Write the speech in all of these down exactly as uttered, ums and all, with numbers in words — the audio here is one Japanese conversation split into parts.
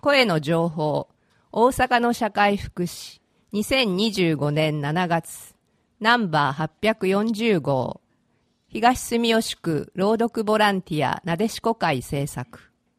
声の情報、大阪の社会福祉、にせんにじゅうごねんしちがつ、ナンバーはっぴゃくよんじゅうごう、東住吉区朗読ボランティアなでしこ会制作。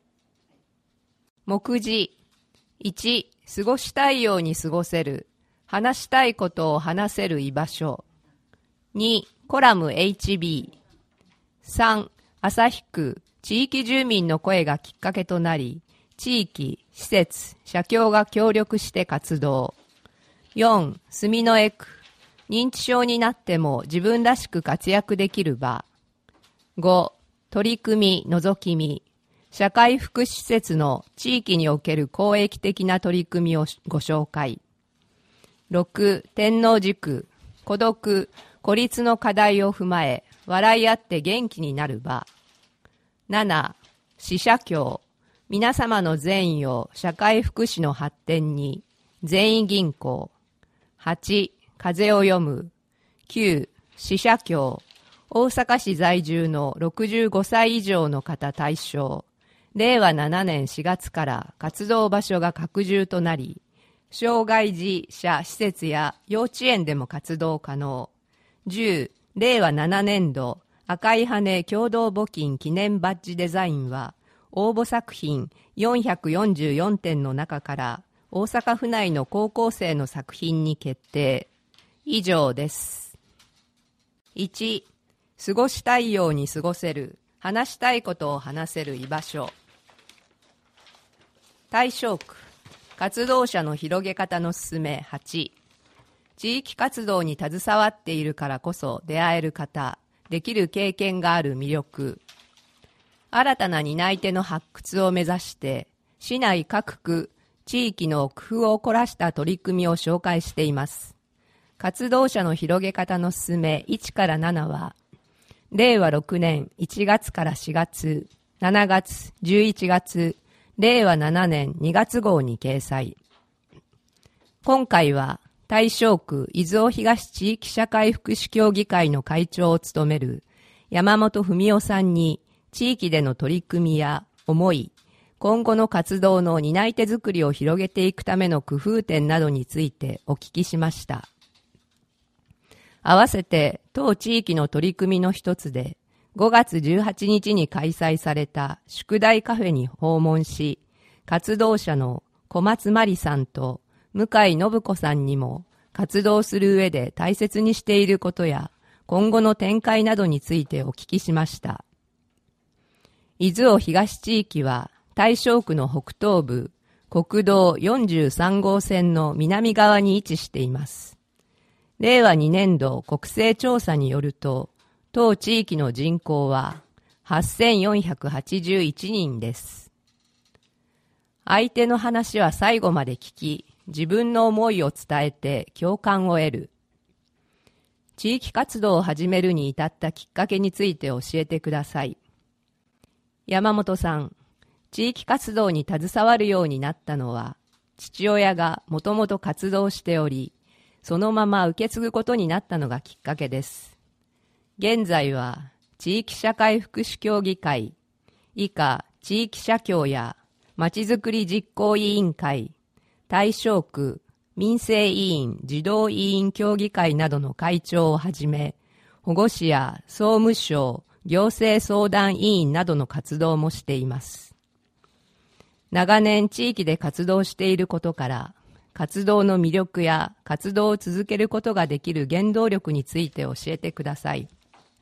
目次、いち、過ごしたいように過ごせる、話したいことを話せる居場所。に、コラム エイチビー。さん、旭区、地域住民の声がきっかけとなり、地域、施設、社協が協力して活動。よん、住の江区、認知症になっても自分らしく活躍できる場。ご、取り組み、覗き見、社会福祉施設の地域における公益的な取り組みをご紹介。ろく、天王寺区、孤独、孤立の課題を踏まえ、笑い合って元気になる場。なな、死者協、皆様の善意を社会福祉の発展に、善意銀行。はち、風を読む。きゅう、死者協、大阪市在住のろくじゅうごさい以上の方対象。れいわななねんしがつから活動場所が拡充となり、障害児者施設や幼稚園でも活動可能。じゅう、れいわななねんど赤い羽共同募金記念バッジデザインは、応募作品よんひゃくよんじゅうよんてんの中から大阪府内の高校生の作品に決定。以上です。いち、過ごしたいように過ごせる、話したいことを話せる居場所。対象区、活動者の広げ方のすすめはち、地域活動に携わっているからこそ出会える方、できる経験がある魅力。新たな担い手の発掘を目指して、市内各区、地域の工夫を凝らした取り組みを紹介しています。活動者の広げ方のすすめいちからななは、れいわろくねんいちがつからしがつ、しちがつ、じゅういちがつ、れいわななねんにがつごうに掲載。今回は大正区伊豆大東地域社会福祉協議会の会長を務める山本文夫さんに地域での取り組みや思い、今後の活動の担い手作りを広げていくための工夫点などについてお聞きしました。合わせて当地域の取り組みの一つでごがつじゅうはちにちに開催された宿題カフェに訪問し、活動者の小松真理さんと向井信子さんにも活動する上で大切にしていることや今後の展開などについてお聞きしました。伊豆尾東地域は大正区の北東部、国道よんじゅうさんごうせんの南側に位置しています。れいわにねんど国勢調査によると、当地域の人口ははっせんよんひゃくはちじゅういちにんです。相手の話は最後まで聞き、自分の思いを伝えて共感を得る。地域活動を始めるに至ったきっかけについて教えてください。山本さん、地域活動に携わるようになったのは、父親がもともと活動しており、そのまま受け継ぐことになったのがきっかけです。現在は地域社会福祉協議会、以下地域社協やまちづくり実行委員会、大正区民生委員児童委員協議会などの会長をはじめ、保護司や総務省行政相談委員などの活動もしています。長年地域で活動していることから、活動の魅力や活動を続けることができる原動力について教えてください。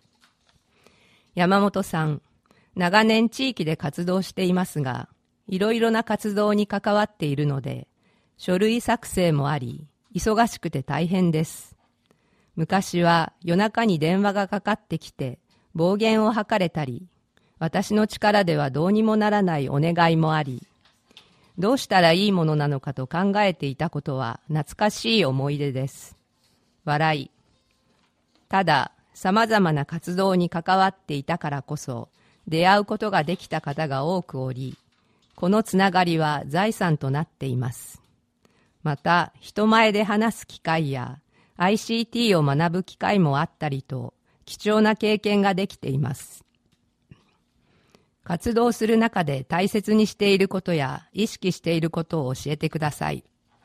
山本さん、長年地域で活動していますが、いろいろな活動に関わっているので、書類作成もあり、忙しくて大変です。昔は夜中に電話がかかってきて、暴言を吐かれたり、私の力ではどうにもならないお願いもあり、どうしたらいいものなのかと考えていたことは懐かしい思い出です。笑い。ただ、様々な活動に関わっていたからこそ、出会うことができた方が多くおり、このつながりは財産となっています。また、人前で話す機会や アイシーティー を学ぶ機会もあったりと、貴重な経験ができています。 活動する中で大切にしていることや意識していることを教えてください。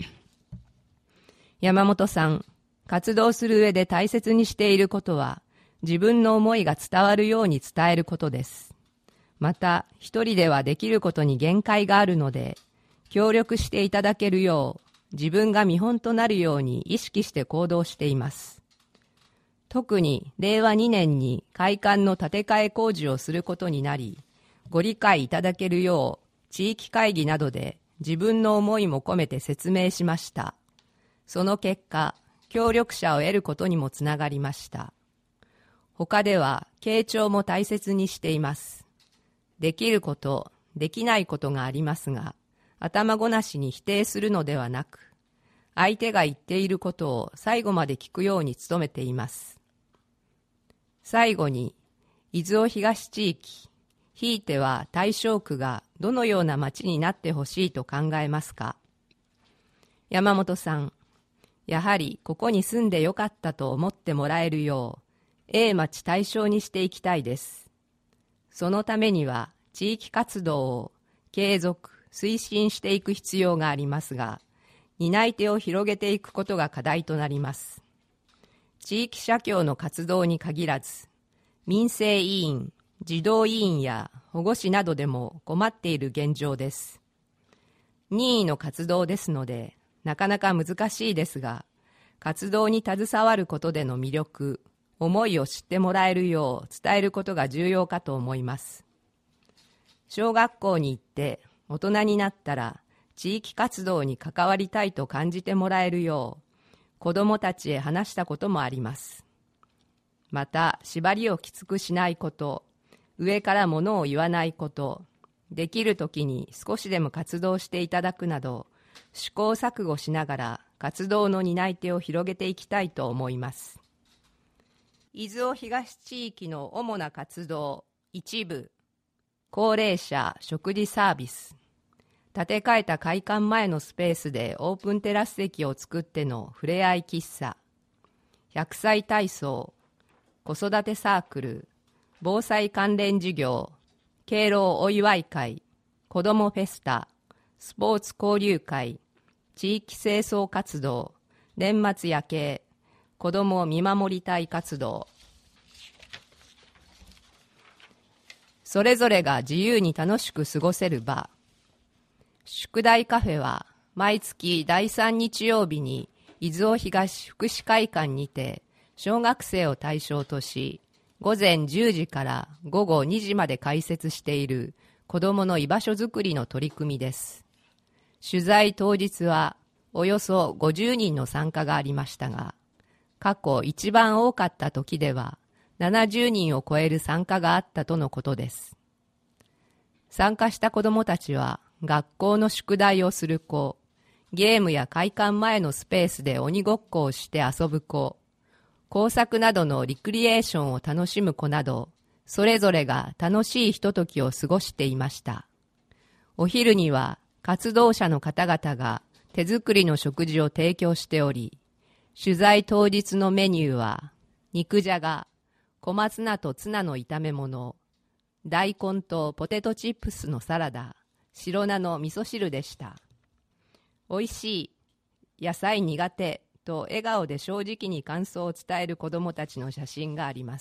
山本さん、活動する上で大切にしていることは、自分の思いが伝わるように伝えることです。また、一人ではできることに限界があるので、協力していただけるよう、自分が見本となるように意識して行動しています。特にれいわにねんに会館の建て替え工事をすることになり、ご理解いただけるよう、地域会議などで自分の思いも込めて説明しました。その結果、協力者を得ることにもつながりました。他では、傾聴も大切にしています。できること、できないことがありますが、頭ごなしに否定するのではなく、相手が言っていることを最後まで聞くように努めています。最後に、伊豆尾東地域、ひいては大正区がどのような町になってほしいと考えますか。山本さん、やはりここに住んでよかったと思ってもらえるよう、A 町対象にしていきたいです。そのためには地域活動を継続、推進していく必要がありますが、担い手を広げていくことが課題となります。地域社協の活動に限らず、民生委員、児童委員や保護士などでも困っている現状です。任意の活動ですので、なかなか難しいですが、活動に携わることでの魅力、思いを知ってもらえるよう伝えることが重要かと思います。小学校に行って大人になったら地域活動に関わりたいと感じてもらえるよう、子どもたちへ話したこともあります。また、縛りをきつくしないこと、上からものを言わないこと、できるときに少しでも活動していただくなど、試行錯誤しながら活動の担い手を広げていきたいと思います。伊豆尾東地域の主な活動、一部、高齢者食事サービス、建て替えた会館前のスペースでオープンテラス席を作ってのふれあい喫茶、ひゃくさい体操、子育てサークル、防災関連事業、敬老お祝い会、子どもフェスタ、スポーツ交流会、地域清掃活動、年末夜景、子ども見守り隊活動。それぞれが自由に楽しく過ごせる場。宿題カフェは毎月だいさん日曜日に伊豆尾東福祉会館にて小学生を対象とし、午前じゅうじから午後にじまで開設している子どもの居場所づくりの取り組みです。取材当日はおよそごじゅうにんの参加がありましたが、過去一番多かった時ではななじゅうにんを超える参加があったとのことです。参加した子どもたちは学校の宿題をする子、ゲームや会館前のスペースで鬼ごっこをして遊ぶ子、工作などのリクリエーションを楽しむ子など、それぞれが楽しいひとときを過ごしていました。お昼には活動者の方々が手作りの食事を提供しており、取材当日のメニューは肉じゃが、小松菜とツナの炒め物、大根とポテトチップスのサラダ、白菜の味噌汁でした。おいしい、野菜苦手と笑顔で正直に感想を伝える子どもたちの写真があります。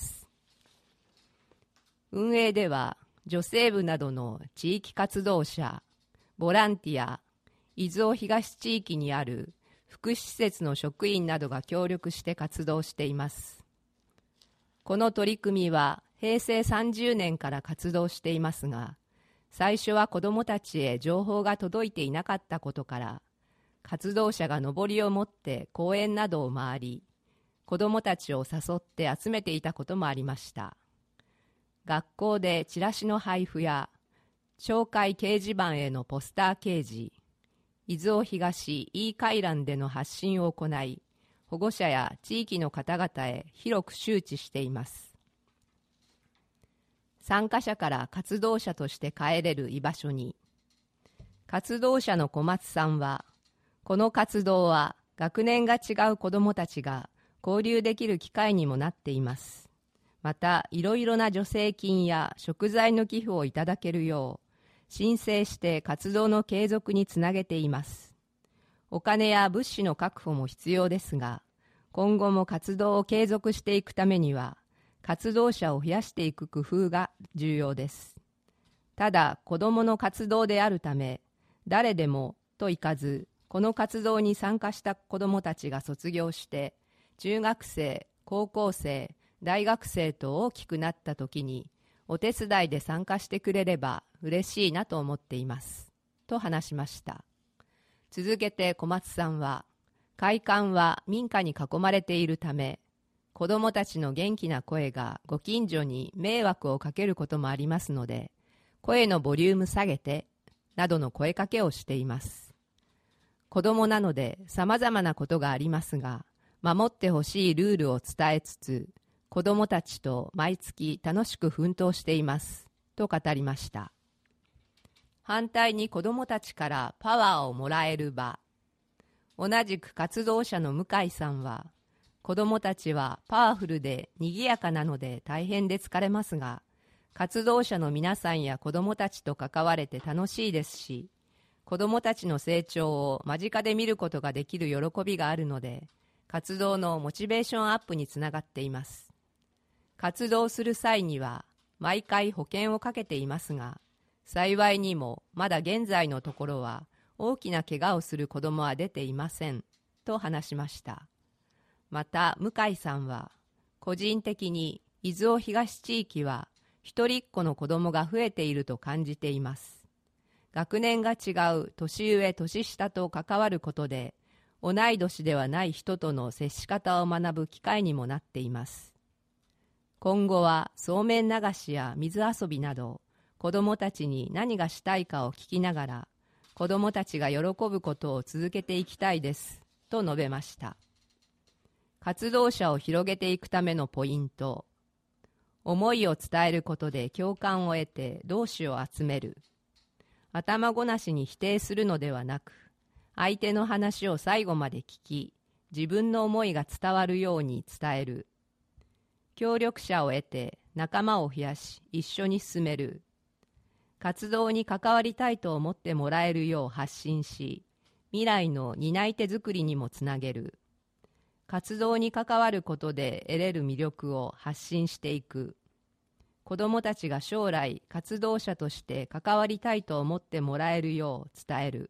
運営では女性部などの地域活動者、ボランティア、伊豆尾東地域にある福祉施設の職員などが協力して活動しています。この取り組みはへいせいさんじゅうねんから活動していますが、最初は子どもたちへ情報が届いていなかったことから、活動者がのぼりを持って公園などを回り、子どもたちを誘って集めていたこともありました。学校でチラシの配布や紹介掲示板へのポスター掲示、伊豆尾東 E 回覧での発信を行い、保護者や地域の方々へ広く周知しています。参加者から活動者として帰れる居場所に。活動者の小松さんは、この活動は学年が違う子どもたちが交流できる機会にもなっています。 またいろいろな助成金や食材の寄付をいただけるよう申請して活動の継続につなげています。お金や物資の確保も必要ですが、今後も活動を継続していくためには活動者を増やしていく工夫が重要です。ただ子どもの活動であるため、誰でもといかず、この活動に参加した子どもたちが卒業して中学生、高校生、大学生と大きくなった時にお手伝いで参加してくれれば嬉しいなと思っていますと話しました。続けて小松さんは、会館は民家に囲まれているため、子どもたちの元気な声がご近所に迷惑をかけることもありますので、声のボリューム下げてなどの声かけをしています。子どもなのでさまざまなことがありますが、守ってほしいルールを伝えつつ、子どもたちと毎月楽しく奮闘していますと語りました。反対に子どもたちからパワーをもらえる場。同じく活動者の向井さんは、子どもたちはパワフルで賑やかなので大変で疲れますが、活動者の皆さんや子どもたちと関われて楽しいですし、子どもたちの成長を間近で見ることができる喜びがあるので、活動のモチベーションアップにつながっています。活動する際には毎回保険をかけていますが、幸いにもまだ現在のところは大きな怪我をする子どもは出ていませんと話しました。また向井さんは、個人的に伊豆東地域は一人っ子の子どもが増えていると感じています。学年が違う年上年下と関わることで、同い年ではない人との接し方を学ぶ機会にもなっています。今後はそうめん流しや水遊びなど、子どもたちに何がしたいかを聞きながら、子どもたちが喜ぶことを続けていきたいですと述べました。活動者を広げていくためのポイント。思いを伝えることで共感を得て同志を集める。頭ごなしに否定するのではなく、相手の話を最後まで聞き、自分の思いが伝わるように伝える。協力者を得て仲間を増やし一緒に進める。活動に関わりたいと思ってもらえるよう発信し、未来の担い手作りにもつなげる。活動に関わることで得れる魅力を発信していく。子どもたちが将来活動者として関わりたいと思ってもらえるよう伝える。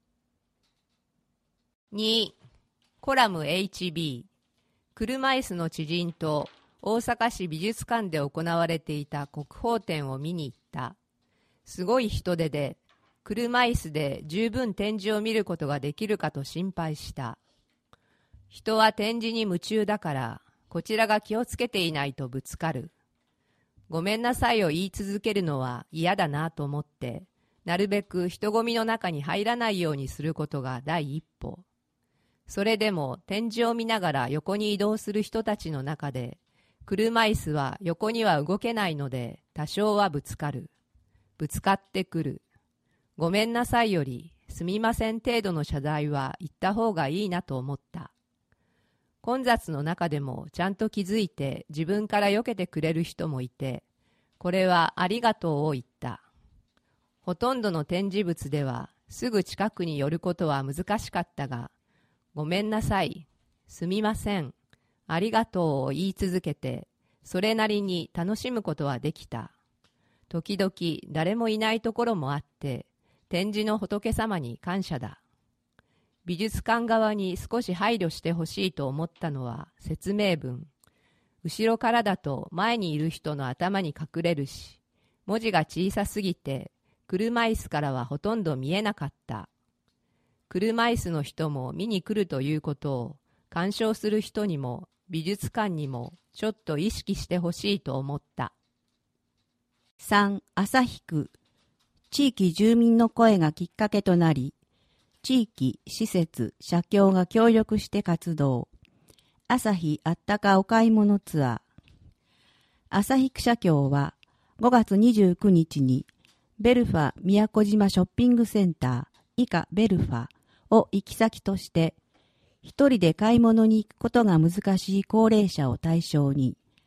に. コラム エイチビー。車椅子の知人と大阪市美術館で行われていた国宝展を見に行った。すごい人手で、車椅子で十分展示を見ることができるかと心配した。人は展示に夢中だから、こちらが気をつけていないとぶつかる。ごめんなさいを言い続けるのは嫌だなと思って、なるべく人混みの中に入らないようにすることが第一歩。それでも展示を見ながら横に移動する人たちの中で、車椅子は横には動けないので多少はぶつかる。ぶつかってくる。ごめんなさいよりすみません程度の謝罪は言った方がいいなと思った。混雑の中でもちゃんと気づいて自分から避けてくれる人もいて、これはありがとうを言った。ほとんどの展示物ではすぐ近くに寄ることは難しかったが、ごめんなさい、すみません、ありがとうを言い続けて、それなりに楽しむことはできた。時々誰もいないところもあって、展示の仏様に感謝だ。美術館側に少し配慮してほしいと思ったのは説明文。後ろからだと前にいる人の頭に隠れるし、文字が小さすぎて車椅子からはほとんど見えなかった。車椅子の人も見に来るということを鑑賞する人にも美術館にもちょっと意識してほしいと思った。 さん. 旭区。地域住民の声がきっかけとなり、地域、施設、社協が協力して活動。旭あったかお買い物ツアー。旭区社協はごがつにじゅうくにちにベルファ宮古島ショッピングセンター以下ベルファを行き先として、一人で買い物に行くことが難しい高齢者を対象に、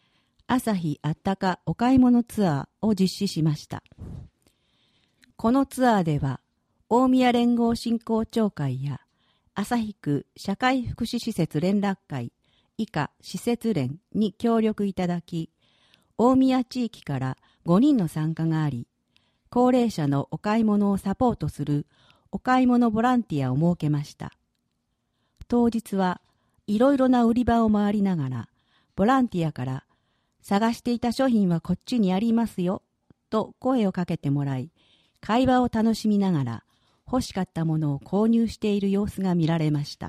朝日あったかお買い物ツアーを実施しました。このツアーでは、大宮連合振興協会や旭区社会福祉施設連絡会以下施設連に協力いただき、大宮地域からごにんの参加があり、高齢者のお買い物をサポートするお買い物ボランティアを設けました。当日はいろいろな売り場を回りながら、ボランティアから探していた商品はこっちにありますよと声をかけてもらい、会話を楽しみながら欲しかったものを購入している様子が見られました。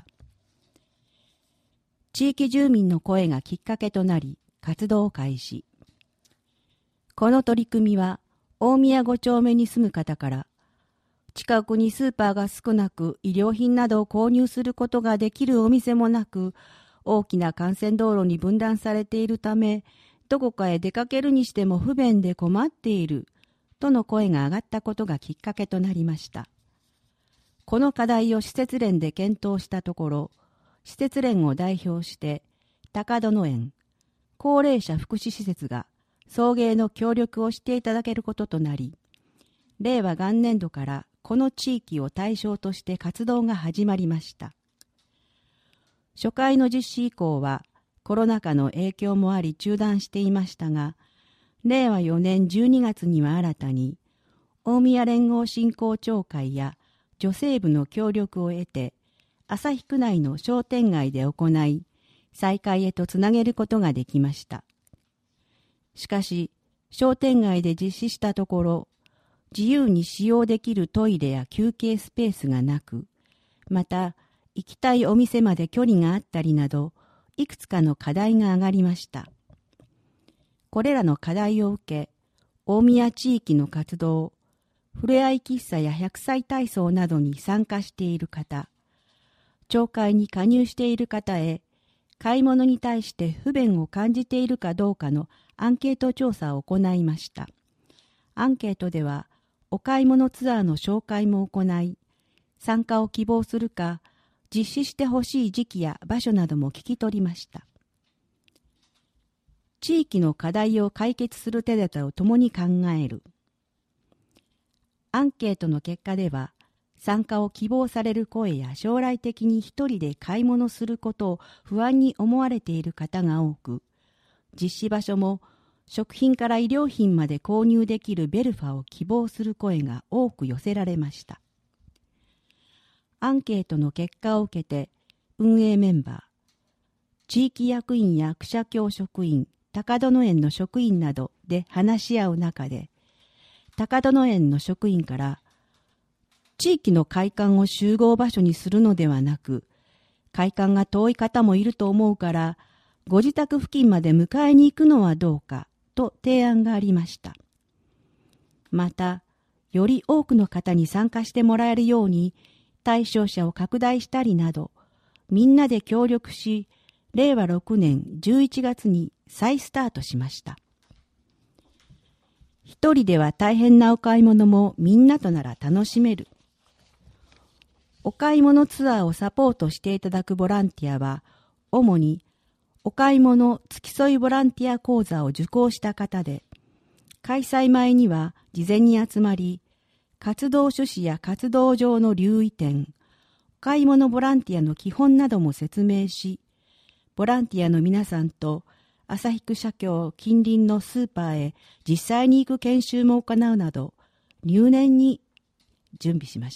地域住民の声がきっかけとなり活動を開始。この取り組みは大宮ご丁目に住む方から近くにスーパーが少なく衣料品などを購入することができるお店もなく、大きな幹線道路に分断されているため、どこかへ出かけるにしても不便で困っているとの声が上がったことがきっかけとなりました。この課題を施設連で検討したところ、施設連を代表して高殿園高齢者福祉施設が送迎の協力をしていただけることとなり、令和元年度からこの地域を対象として活動が始まりました。初回の実施以降はコロナ禍の影響もあり中断していましたが、令和よねんじゅうにがつには新たに大宮連合振興協会や女性部の協力を得て、旭区内の商店街で行い、再開へとつなげることができました。しかし、商店街で実施したところ、自由に使用できるトイレや休憩スペースがなく、また、行きたいお店まで距離があったりなど、いくつかの課題が上がりました。これらの課題を受け、大宮地域の活動、ふれあい喫茶や百歳体操などに参加している方、町会に加入している方へ、買い物に対して不便を感じているかどうかのアンケート調査を行いました。アンケートでは、お買い物ツアーの紹介も行い、参加を希望するか、実施してほしい時期や場所なども聞き取りました。地域の課題を解決する手立てを共に考える。アンケートの結果では、参加を希望される声や将来的に一人で買い物することを不安に思われている方が多く、実施場所も食品から衣料品まで購入できるベルファを希望する声が多く寄せられました。アンケートの結果を受けて、運営メンバー、地域役員や区社協職員、高殿園の職員などで話し合う中で、高殿園の職員から、地域の会館を集合場所にするのではなく、会館が遠い方もいると思うから、ご自宅付近まで迎えに行くのはどうかと提案がありました。また、より多くの方に参加してもらえるように、対象者を拡大したりなど、みんなで協力し、れいわろくねんじゅういちがつに再スタートしました。一人では大変なお買い物もみんなとなら楽しめる。お買い物ツアーをサポートしていただくボランティアは、主にお買い物付き添いボランティア講座を受講した方で、開催前には事前に集まり、活動趣旨や活動上の留意点、お買い物ボランティアの基本なども説明し、ボランティアの皆さんと旭区社協近隣のスーパーへ実際に行く研修も行うなど、入念に準備しました。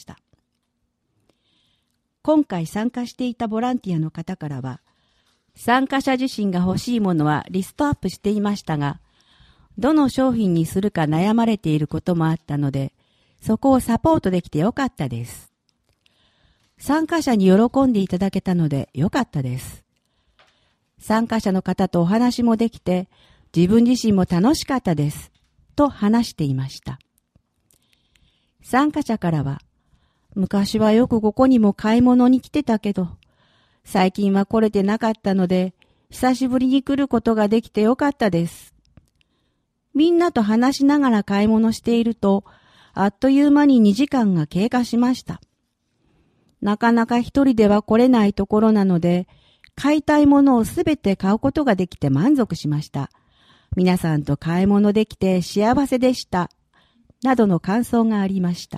今回参加していたボランティアの方からは、参加者自身が欲しいものはリストアップしていましたが、どの商品にするか悩まれていることもあったので、そこをサポートできてよかったです。参加者に喜んでいただけたのでよかったです。参加者の方とお話もできて、自分自身も楽しかったです。と話していました。参加者からは、昔はよくここにも買い物に来てたけど、最近は来れてなかったので、久しぶりに来ることができてよかったです。みんなと話しながら買い物していると、あっという間ににじかんが経過しました。なかなか一人では来れないところなので、買いたいものをすべて買うことができて満足しました。 皆さんと買い物できて幸せでした、などの感想がありました。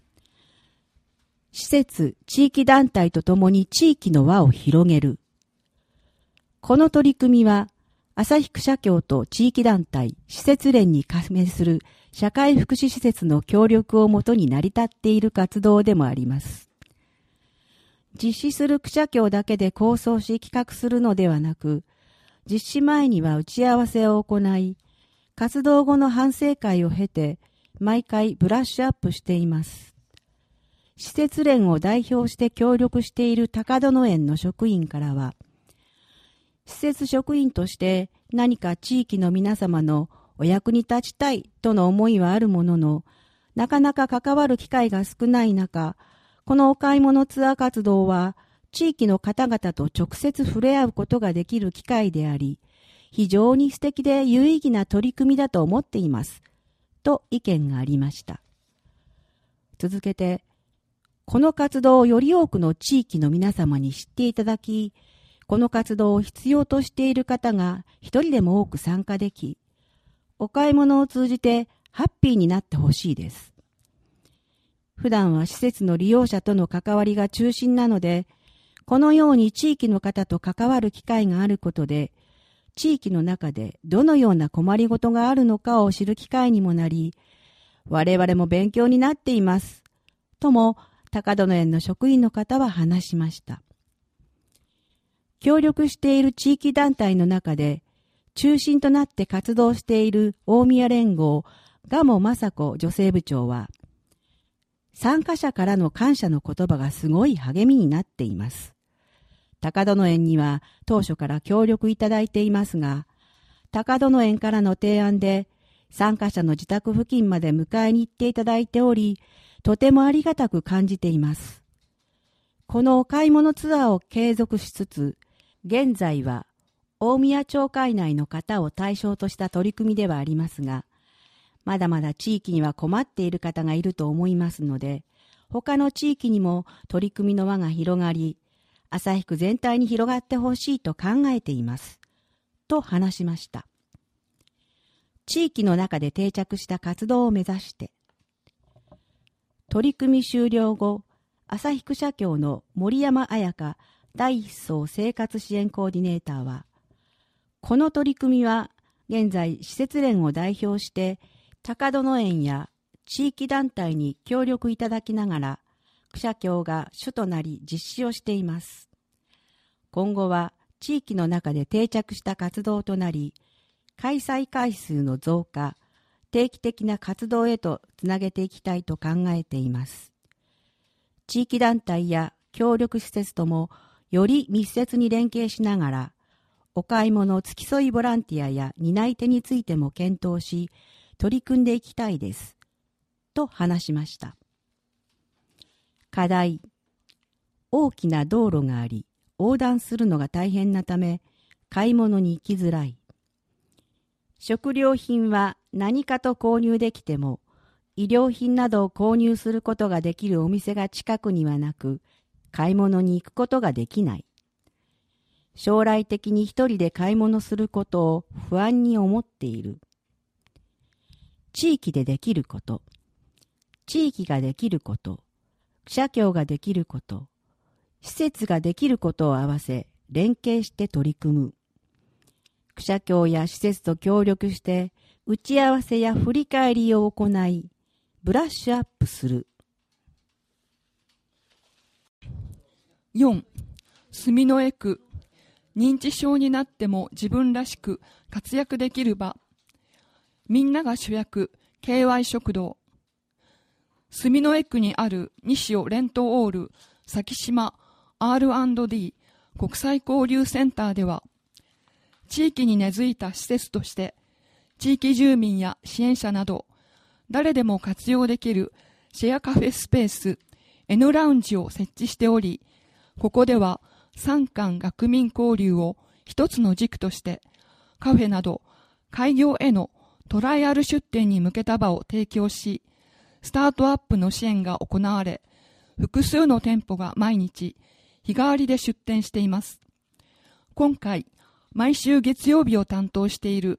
施設、地域団体とともに地域の輪を広げる。この取り組みは、旭区社協と地域団体、施設連に加盟する社会福祉施設の協力をもとに成り立っている活動でもあります。実施する区社協だけで構想し企画するのではなく、実施前には打ち合わせを行い、活動後の反省会を経て、毎回ブラッシュアップしています。施設連を代表して協力している高殿園の職員からは、施設職員として何か地域の皆様のお役に立ちたいとの思いはあるものの、なかなか関わる機会が少ない中、このお買い物ツアー活動は地域の方々と直接触れ合うことができる機会であり、非常に素敵で有意義な取り組みだと思っています、と意見がありました。続けて、この活動をより多くの地域の皆様に知っていただき、この活動を必要としている方が一人でも多く参加でき、お買い物を通じてハッピーになってほしいです。普段は施設の利用者との関わりが中心なので、このように地域の方と関わる機会があることで、地域の中でどのような困りごとがあるのかを知る機会にもなり、我々も勉強になっています、とも高殿園の職員の方は話しました。協力している地域団体の中で、中心となって活動している大宮連合、賀茂雅子女性部長は、参加者からの感謝の言葉がすごい励みになっています。高殿園には当初から協力いただいていますが、高殿園からの提案で、参加者の自宅付近まで迎えに行っていただいており、とてもありがたく感じています。このお買い物ツアーを継続しつつ、現在は大宮町会内の方を対象とした取り組みではありますが、まだまだ地域には困っている方がいると思いますので、他の地域にも取り組みの輪が広がり、旭区全体に広がってほしいと考えています、と話しました。地域の中で定着した活動を目指して、取り組み終了後、旭区社協の森山彩香第一層生活支援コーディネーターは、この取り組みは現在施設連を代表して高殿園や地域団体に協力いただきながら、区社協が主となり実施をしています。今後は地域の中で定着した活動となり、開催回数の増加、定期的な活動へとつなげていきたいと考えています。地域団体や協力施設ともより密接に連携しながら、お買い物付き添いボランティアや担い手についても検討し、取り組んでいきたいです、と話しました。課題。大きな道路があり、横断するのが大変なため、買い物に行きづらい。食料品は何かと購入できても、医療品などを購入することができるお店が近くにはなく、買い物に行くことができない。将来的に一人で買い物することを不安に思っている。地域でできること、地域ができること、区社協ができること、施設ができることを合わせ連携して取り組む。区社協や施設と協力して打ち合わせや振り返りを行い、ブラッシュアップする。 よん. 住之江区、認知症になっても自分らしく活躍できる場。みんなが主役、ケーワイ 食堂。住之江区にある西尾レントオール先島 アールアンドディー 国際交流センターでは、地域に根付いた施設として、地域住民や支援者など、誰でも活用できるシェアカフェスペース N ラウンジを設置しており、ここでは産官学民交流を一つの軸として、カフェなど開業へのトライアル出店に向けた場を提供し、スタートアップの支援が行われ、複数の店舗が毎日日替わりで出店しています。今回、毎週月曜日を担当している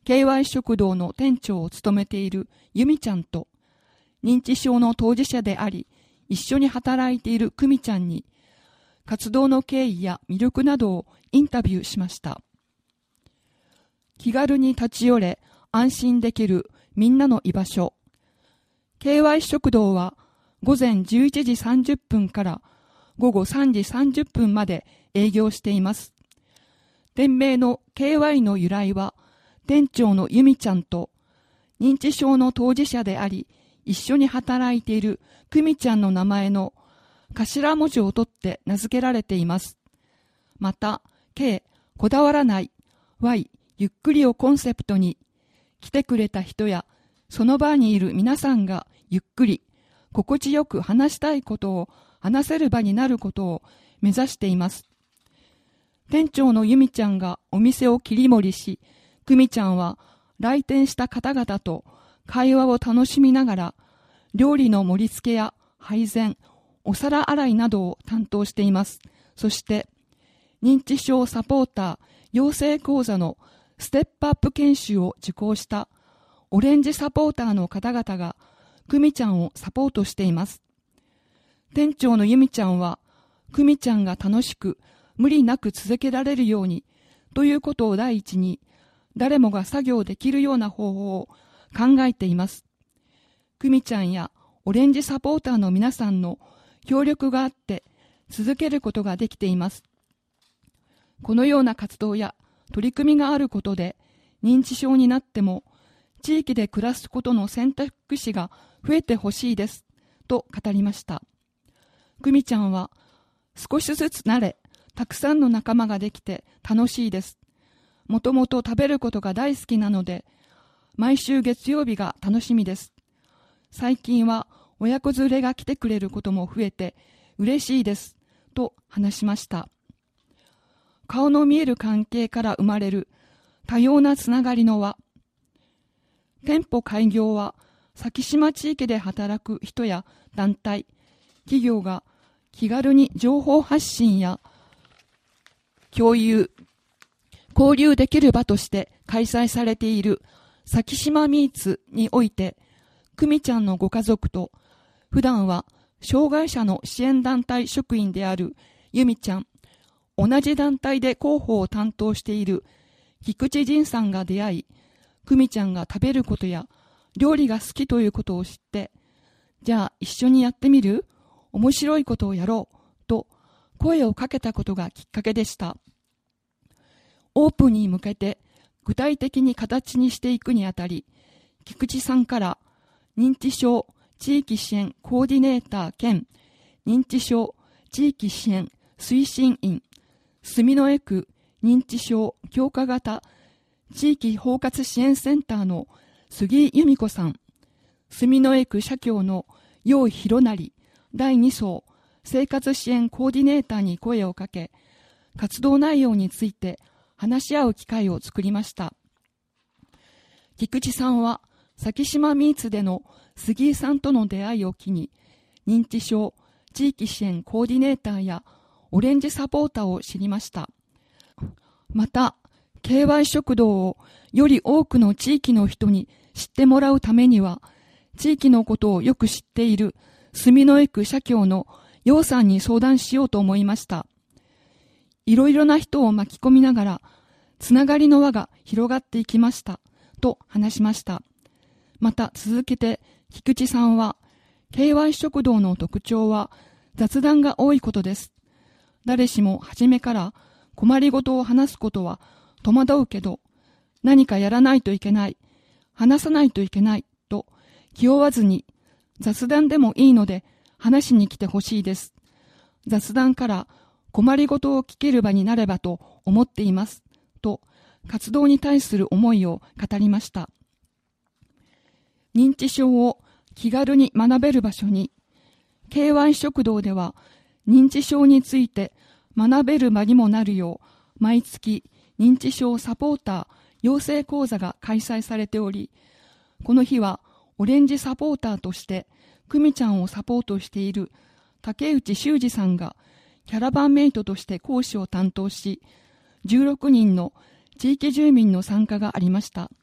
ケーワイ 食堂の店長を務めているユミちゃんと、認知症の当事者であり、一緒に働いているクミちゃんに、活動の経緯や魅力などをインタビューしました。気軽に立ち寄れ、安心できるみんなの居場所。ケーワイ 食堂は午前じゅういちじさんじゅっぷんから午後さんじさんじゅっぷんまで営業しています。店名の ケーワイ の由来は、店長のユミちゃんと認知症の当事者であり、一緒に働いているクミちゃんの名前の頭文字を取って名付けられています。また、K、こだわらない、Y、ゆっくりをコンセプトに、来てくれた人やその場にいる皆さんがゆっくり、心地よく話したいことを話せる場になることを目指しています。店長のユミちゃんがお店を切り盛りし、クミちゃんは来店した方々と会話を楽しみながら、料理の盛り付けや配膳、お皿洗いなどを担当しています。そして、認知症サポーター養成講座のステップアップ研修を受講したオレンジサポーターの方々がクミちゃんをサポートしています。店長のユミちゃんは、クミちゃんが楽しく無理なく続けられるようにということを第一に、誰もが作業できるような方法を考えています。クミちゃんやオレンジサポーターの皆さんの協力があって続けることができています。このような活動や取り組みがあることで、認知症になっても地域で暮らすことの選択肢が増えてほしいですと語りました。クミちゃんは、少しずつ慣れ、たくさんの仲間ができて楽しいです。もともと食べることが大好きなので、毎週月曜日が楽しみです。最近は親子連れが来てくれることも増えて嬉しいですと話しました。顔の見える関係から生まれる多様なつながりの輪。店舗開業は先島地域で働く人や団体、企業が気軽に情報発信や共有、交流できる場として開催されている先島ミーツにおいて、クミちゃんのご家族と普段は障害者の支援団体職員であるユミちゃん、同じ団体で広報を担当している菊池仁さんが出会い、クミちゃんが食べることや料理が好きということを知って、じゃあ一緒にやってみる？面白いことをやろうと声をかけたことがきっかけでした。オープンに向けて具体的に形にしていくにあたり、菊池さんから認知症地域支援コーディネーター兼認知症地域支援推進員住之江区認知症強化型地域包括支援センターの杉由美子さん、住之江区社協の楊弘成だいに層生活支援コーディネーターに声をかけ、活動内容について話し合う機会を作りました。菊池さんは先島ミーツでの杉井さんとの出会いを機に、認知症地域支援コーディネーターやオレンジサポーターを知りました。また、ケーワイ 食堂をより多くの地域の人に知ってもらうためには、地域のことをよく知っている住之江区社協の楊さんに相談しようと思いました。いろいろな人を巻き込みながら、つながりの輪が広がっていきました、と話しました。また続けて、菊池さんは、ケーワイ 食堂の特徴は雑談が多いことです。誰しも初めから困りごとを話すことは戸惑うけど、何かやらないといけない、話さないといけないと気負わずに、雑談でもいいので話しに来てほしいです。雑談から困りごとを聞ける場になればと思っています。と活動に対する思いを語りました。認知症を気軽に学べる場所に、ケーワイ 食堂では認知症について学べる場にもなるよう、毎月認知症サポーター養成講座が開催されており、この日はオレンジサポーターとしてクミちゃんをサポートしている竹内修二さんがキャラバンメイトとして講師を担当し、じゅうろくにんの地域住民の参加がありました。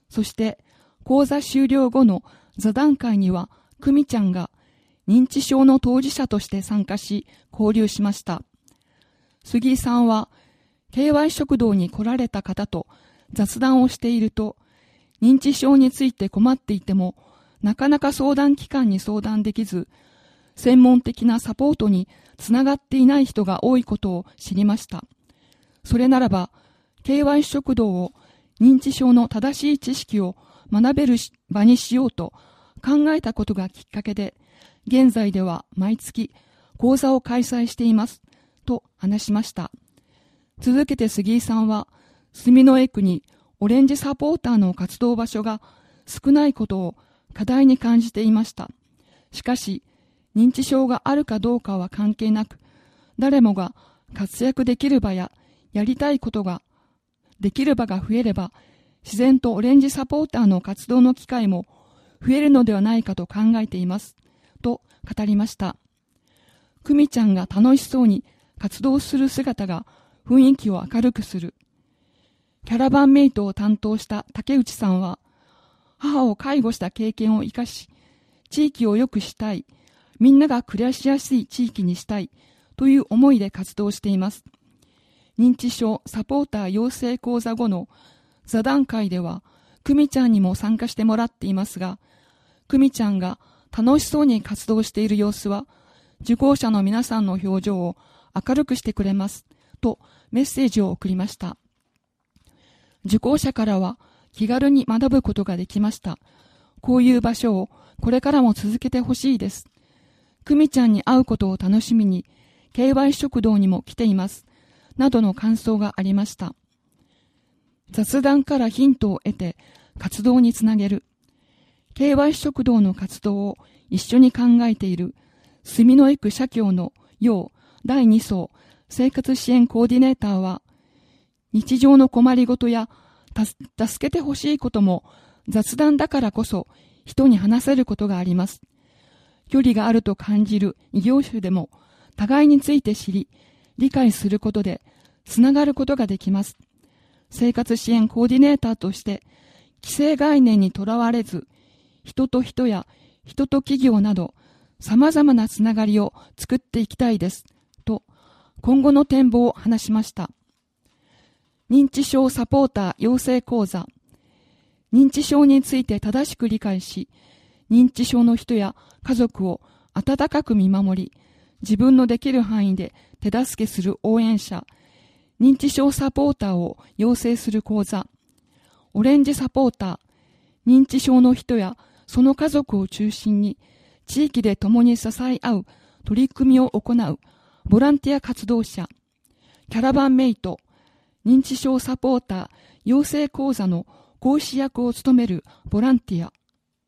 そして講座終了後の座談会には久美ちゃんが認知症の当事者として参加し交流しました。杉井さんは ケーワイ 食堂に来られた方と雑談をしていると、認知症について困っていてもなかなか相談機関に相談できず、専門的なサポートにつながっていない人が多いことを知りました。それならば ケーワイ 食堂を認知症の正しい知識を学べる場にしようと考えたことがきっかけで、現在では毎月講座を開催していますと話しました。続けて杉井さんは、住之江区にオレンジサポーターの活動場所が少ないことを課題に感じていました。しかし、認知症があるかどうかは関係なく、誰もが活躍できる場ややりたいことができる場が増えれば、自然とオレンジサポーターの活動の機会も増えるのではないかと考えています、と語りました。久美ちゃんが楽しそうに活動する姿が雰囲気を明るくする。キャラバンメイトを担当した竹内さんは、母を介護した経験を生かし、地域を良くしたい、みんなが暮らしやすい地域にしたいという思いで活動しています。認知症サポーター養成講座後の座談会では、久美ちゃんにも参加してもらっていますが、久美ちゃんが楽しそうに活動している様子は、受講者の皆さんの表情を明るくしてくれますとメッセージを送りました。受講者からは気軽に学ぶことができました。こういう場所をこれからも続けてほしいです。久美ちゃんに会うことを楽しみに ケーワイ 食堂にも来ています。などの感想がありました。雑談からヒントを得て活動につなげる。ケーワイ 食堂の活動を一緒に考えている住之江区社協の要だいに層生活支援コーディネーターは、日常の困りごとや助けてほしいことも雑談だからこそ人に話せることがあります。距離があると感じる異業種でも互いについて知り、理解することでつながることができます。生活支援コーディネーターとして既成概念にとらわれず、人と人や人と企業など様々なつながりを作っていきたいですと今後の展望を話しました。認知症サポーター養成講座。認知症について正しく理解し、認知症の人や家族を温かく見守り、自分のできる範囲で手助けする応援者、認知症サポーターを養成する講座。オレンジサポーター、認知症の人やその家族を中心に地域で共に支え合う取り組みを行うボランティア活動者、キャラバンメイト、認知症サポーター養成講座の講師役を務めるボランティア。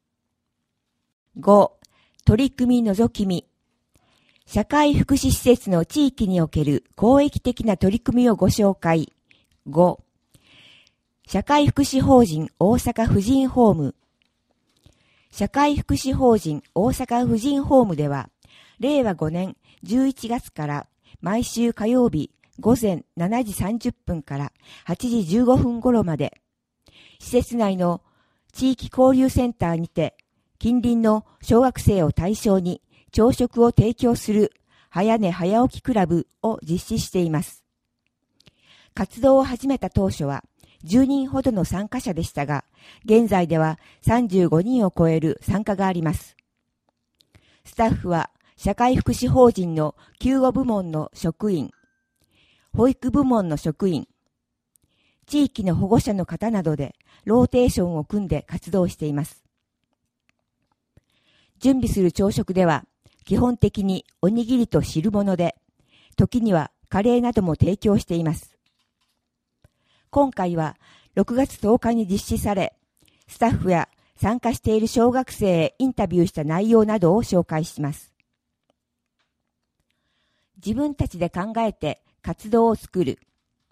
ご. 取り組み覗き見。社会福祉施設の地域における公益的な取り組みをご紹介。ご. 社会福祉法人大阪婦人ホーム。社会福祉法人大阪婦人ホームでは、れいわごねんじゅういちがつから毎週火曜日午前しちじさんじゅっぷんからはちじじゅうごふん頃まで、施設内の地域交流センターにて、近隣の小学生を対象に朝食を提供する早寝早起きクラブを実施しています。活動を始めた当初はじゅうにんほどの参加者でしたが、現在ではさんじゅうごにんを超える参加があります。スタッフは社会福祉法人の救護部門の職員、保育部門の職員、地域の保護者の方などでローテーションを組んで活動しています。準備する朝食では基本的におにぎりと汁物で、時にはカレーなども提供しています。今回はろくがつとおかに実施され、スタッフや参加している小学生へインタビューした内容などを紹介します。自分たちで考えて活動を作る。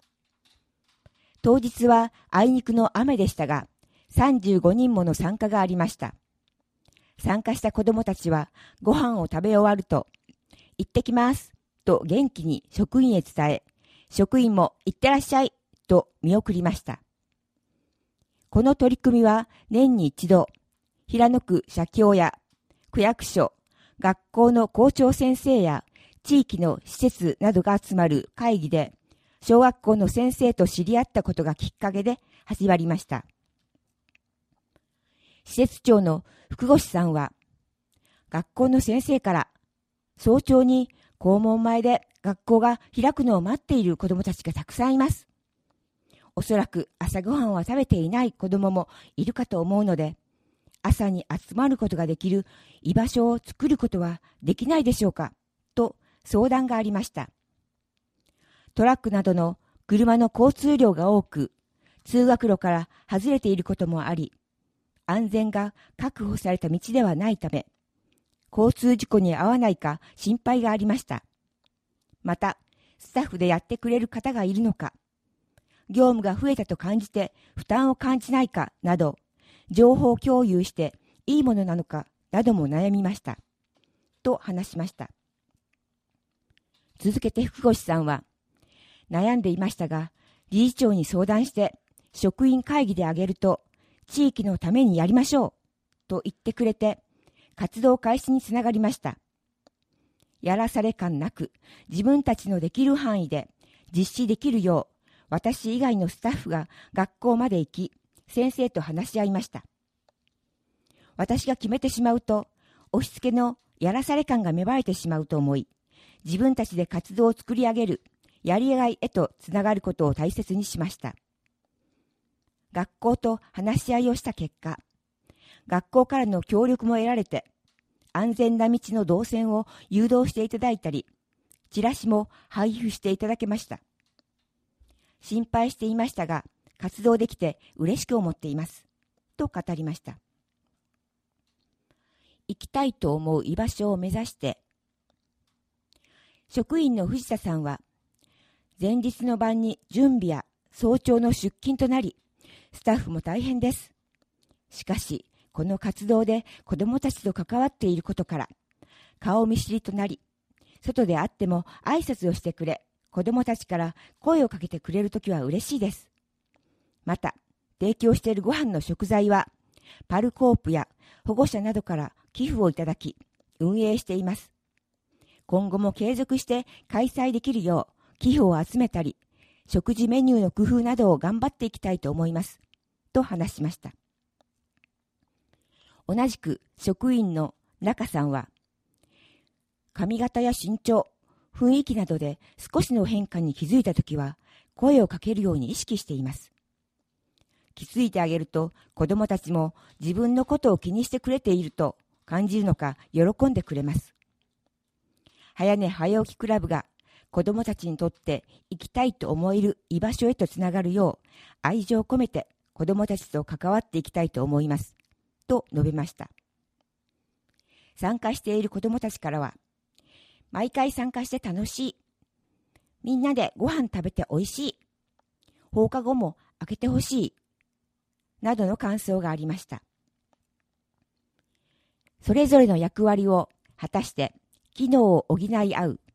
当日はあいにくの雨でしたが、さんじゅうごにんもの参加がありました。参加した子どもたちはご飯を食べ終わると、行ってきますと元気に職員へ伝え、職員も行ってらっしゃいと見送りました。 この取り組みは年に一度、平野区社協や区役所、学校の校長先生や地域の施設などが集まる会議で、小学校の先生と知り合ったことがきっかけで始まりました。施設長の福越さんは、学校の先生から早朝に校門前で学校が開くのを待っている子どもたちがたくさんいます。おそらく朝ごはんは食べていない子どももいるかと思うので、朝に集まることができる居場所を作ることはできないでしょうかと相談がありました。トラックなどの車の交通量が多く、通学路から外れていることもあり、安全が確保された道ではないため、交通事故に遭わないか心配がありました。また、スタッフでやってくれる方がいるのか、業務が増えたと感じて負担を感じないかなど、情報共有していいものなのかなども悩みました。と話しました。続けて福越さんは、悩んでいましたが、理事長に相談して職員会議であげると、地域のためにやりましょうと言ってくれて、活動開始につながりました。やらされ感なく、自分たちのできる範囲で実施できるよう、私以外のスタッフが学校まで行き、先生と話し合いました。私が決めてしまうと、押し付けのやらされ感が芽生えてしまうと思い、自分たちで活動を作り上げる、やりがいへとつながることを大切にしました。学校と話し合いをした結果、学校からの協力も得られて、安全な道の動線を誘導していただいたり、チラシも配布していただけました。心配していましたが、活動できて嬉しく思っています。と語りました。行きたいと思う居場所を目指して、職員の藤田さんは、前日の晩に準備や早朝の出勤となり、スタッフも大変です。しかし、この活動で子どもたちと関わっていることから、顔見知りとなり、外で会っても挨拶をしてくれ、子どもたちから声をかけてくれるときは嬉しいです。また、提供しているご飯の食材は、パルコープや保護者などから寄付をいただき、運営しています。今後も継続して開催できるよう、寄付を集めたり、食事メニューの工夫などを頑張っていきたいと思います。と話しました。同じく職員の中さんは、髪型や身長、雰囲気などで少しの変化に気づいたときは、声をかけるように意識しています。気づいてあげると、子どもたちも自分のことを気にしてくれていると感じるのか喜んでくれます。早寝早起きクラブが子どもたちにとって行きたいと思える居場所へとつながるよう、愛情を込めて子どもたちと関わっていきたいと思います。と述べました。参加している子どもたちからは、毎回参加して楽しい。みんなでご飯食べておいしい。放課後も開けてほしい。などの感想がありました。それぞれの役割を果たして機能を補い合う。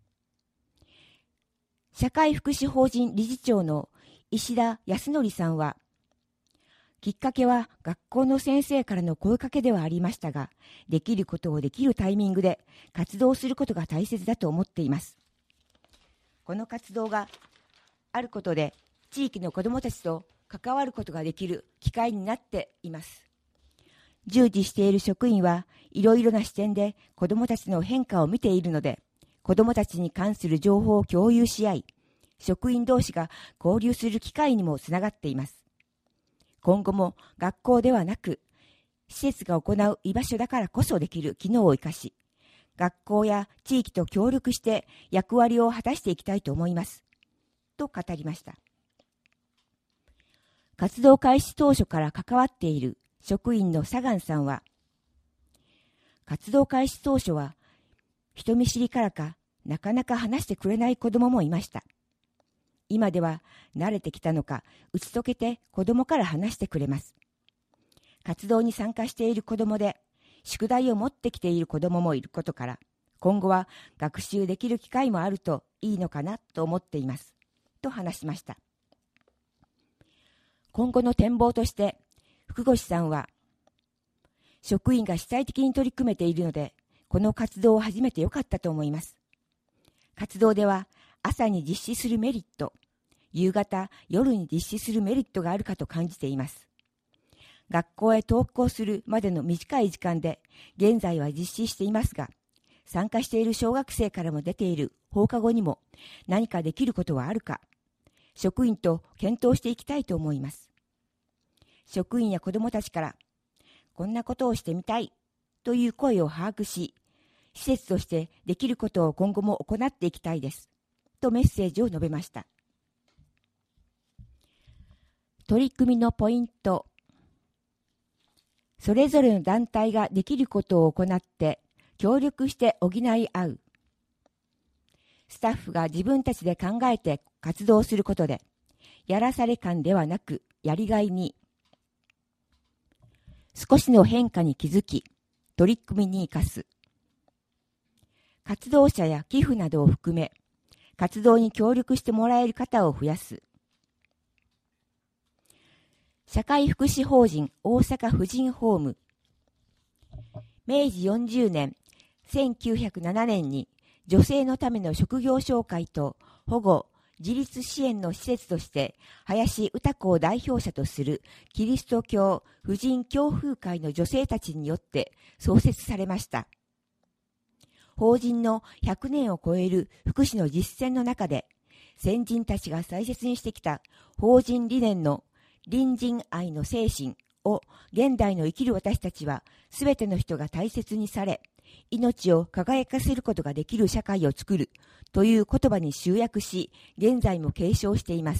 社会福祉法人理事長の石田康則さんは、きっかけは学校の先生からの声かけではありましたが、できることをできるタイミングで活動することが大切だと思っています。この活動があることで、地域の子どもたちと関わることができる機会になっています。従事している職員はいろいろな視点で子どもたちの変化を見ているので、子どもたちに関する情報を共有し合い、職員同士が交流する機会にもつながっています。今後も学校ではなく、施設が行う居場所だからこそできる機能を生かし、学校や地域と協力して役割を果たしていきたいと思います。と語りました。活動開始当初から関わっている職員のサガンさんは、活動開始当初は人見知りからかなかなか話してくれない子どももいました。今では慣れてきたのか、打ち解けて子どもから話してくれます。活動に参加している子どもで、宿題を持ってきている子どももいることから、今後は学習できる機会もあるといいのかなと思っています。と話しました。 今後の展望として、福越さんは、職員が主体的に取り組めているので、この活動を始めてよかったと思います。活動では、朝に実施するメリット、夕方、夜に実施するメリットがあるかと感じています。学校へ登校するまでの短い時間で、現在は実施していますが、参加している小学生からも出ている放課後にも何かできることはあるか、職員と検討していきたいと思います。職員や子どもたちから、こんなことをしてみたいという声を把握し、施設としてできることを今後も行っていきたいです。とメッセージを述べました。取り組みのポイント。それぞれの団体ができることを行って協力して補い合う。スタッフが自分たちで考えて活動することで、やらされ感ではなくやりがいに、少しの変化に気づき、取り組みに生かす。活動者や寄付などを含め、活動に協力してもらえる方を増やす。社会福祉法人大阪婦人ホーム。めいじよんじゅうねん、せんきゅうひゃくななねんに女性のための職業紹介と保護、自立支援の施設として林歌子を代表者とするキリスト教婦人教風会の女性たちによって創設されました。法人のひゃくねんを超える福祉の実践の中で、先人たちが大切にしてきた法人理念の隣人愛の精神を現代の生きる私たちはすべての人が大切にされ、命を輝かせることができる社会を作るという言葉に集約し、現在も継承しています。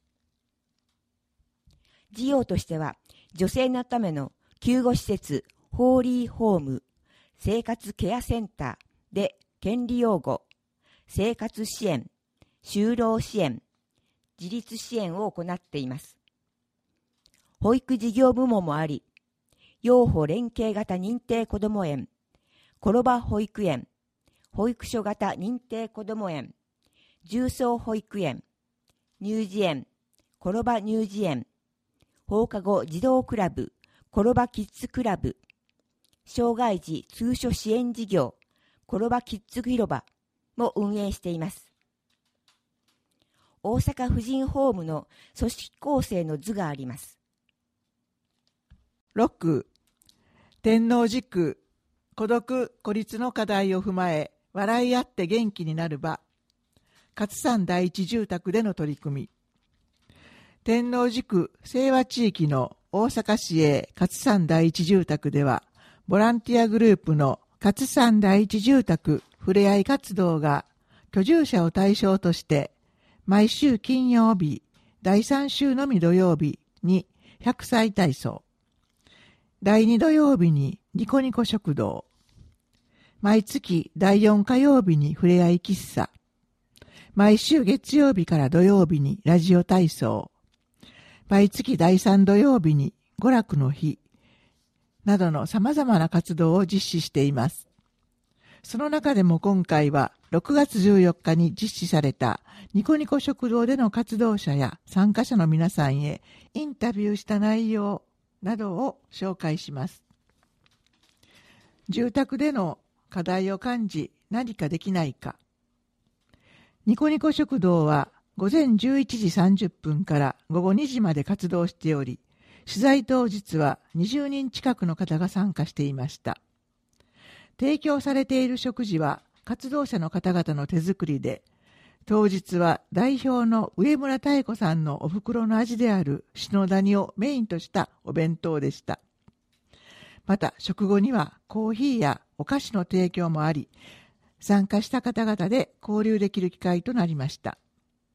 事業としては、女性のための救護施設、ホーリーホーム、生活ケアセンターで権利擁護、生活支援、就労支援、自立支援を行っています。保育事業部門もあり、養護連携型認定こども園、転ば保育園、保育所型認定こども園、重層保育園、乳児園、転ば乳児園、放課後児童クラブ、転ばキッズクラブ、障害児通所支援事業、転ばキッズ広場も運営しています。大阪婦人ホームの組織構成の図があります。 ろく. 天王寺区孤独・孤立の課題を踏まえ笑い合って元気になる場、勝山第一住宅での取り組み。天王寺区清和地域の大阪市営勝山第一住宅では、ボランティアグループの勝山第一住宅ふれあい活動が居住者を対象として毎週金曜日、だいさん週のみ土曜日にひゃくさい体操、だいに土曜日にニコニコ食堂、毎月だいよん火曜日にふれあい喫茶、毎週月曜日から土曜日にラジオ体操、毎月だいさん土曜日に娯楽の日などの様々な活動を実施しています。その中でも今回はろくがつじゅうよっかに実施されたニコニコ食堂での活動者や参加者の皆さんへインタビューした内容などを紹介します。住宅での課題を感じ何かできないか。ニコニコ食堂は午前じゅういちじさんじゅっぷんから午後にじまで活動しており、取材当日はにじゅうにん近くの方が参加していました。提供されている食事は活動者の方々の手作りで、当日は代表の上村妙子さんのお袋の味である篠谷をメインとしたお弁当でした。また食後にはコーヒーやお菓子の提供もあり、参加した方々で交流できる機会となりました。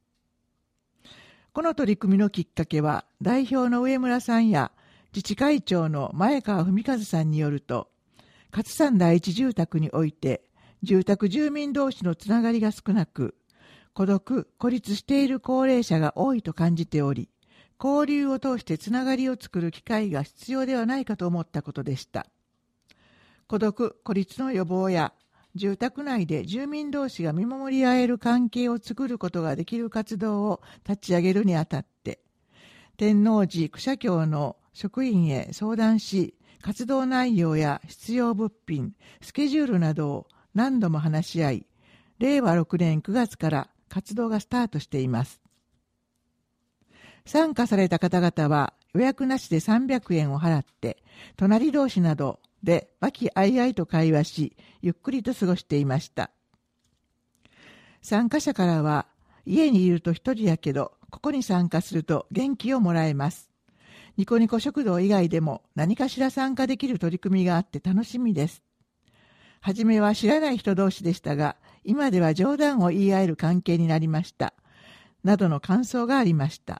この取り組みのきっかけは、代表の上村さんや自治会長の前川文和さんによると、勝山第一住宅において住宅住民同士のつながりが少なく、孤独・孤立している高齢者が多いと感じており、交流を通してつながりを作る機会が必要ではないかと思ったことでした。孤独・孤立の予防や住宅内で住民同士が見守り合える関係を作ることができる活動を立ち上げるにあたって、 天王寺区社協の職員へ相談し、活動内容や必要物品、スケジュールなどを何度も話し合い、れいわろくねんくがつから活動がスタートしています。参加された方々は予約なしでさんびゃくえんを払って、隣同士などで和気あいあいと会話し、ゆっくりと過ごしていました。参加者からは、家にいると一人やけど、ここに参加すると元気をもらえます。ニコニコ食堂以外でも何かしら参加できる取り組みがあって楽しみです。はじめは知らない人同士でしたが、今では冗談を言い合える関係になりました。などの感想がありました。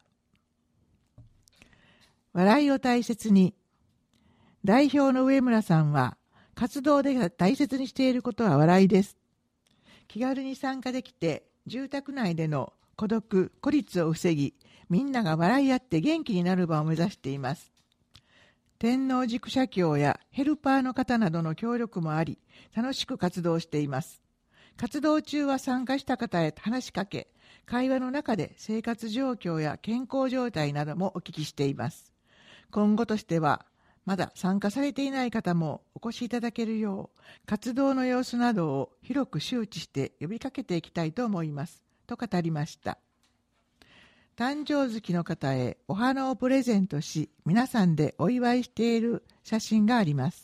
笑いを大切に。代表の上村さんは、活動で大切にしていることは笑いです。気軽に参加できて、住宅内での孤独・孤立を防ぎ、みんなが笑い合って元気になる場を目指しています。天王寺区社協やヘルパーの方などの協力もあり、楽しく活動しています。活動中は参加した方へ話しかけ、会話の中で生活状況や健康状態などもお聞きしています。今後としては、まだ参加されていない方もお越しいただけるよう、活動の様子などを広く周知して呼びかけていきたいと思います。と語りました。誕生月の方へお花をプレゼントし、皆さんでお祝いしている写真があります。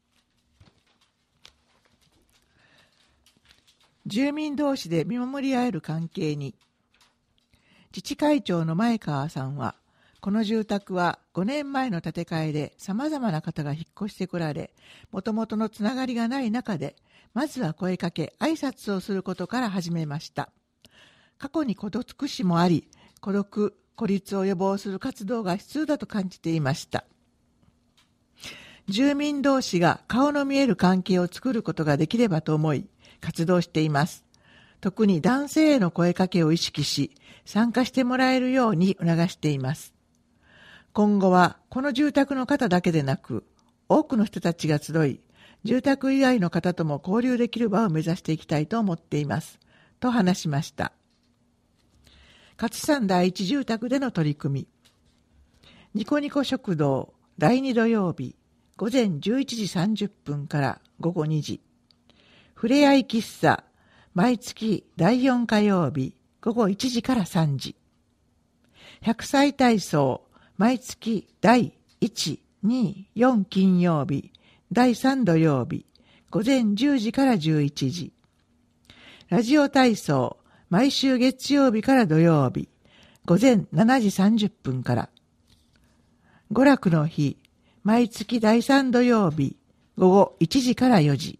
住民同士で見守り合える関係に。自治会長の前川さんは、この住宅はごねんまえの建て替えで様々な方が引っ越してこられ、もともとのつながりがない中で、まずは声かけ、挨拶をすることから始めました。過去に孤独死もあり、孤独・孤立を予防する活動が必要だと感じていました。住民同士が顔の見える関係を作ることができればと思い、活動しています。特に男性への声かけを意識し、参加してもらえるように促しています。今後はこの住宅の方だけでなく、多くの人たちが集い、住宅以外の方とも交流できる場を目指していきたいと思っています。と話しました。勝山第一住宅での取り組み。ニコニコ食堂だいに土曜日午前じゅういちじさんじゅっぷんから午後にじ。ふれあい喫茶毎月だいよん火曜日午後いちじからさんじ。百歳体操毎月だいいち、に、よん金曜日、だいさん土曜日、午前じゅうじからじゅういちじ。ラジオ体操、毎週月曜日から土曜日、午前しちじさんじゅっぷんから。娯楽の日、毎月だいさん土曜日、午後いちじからよじ。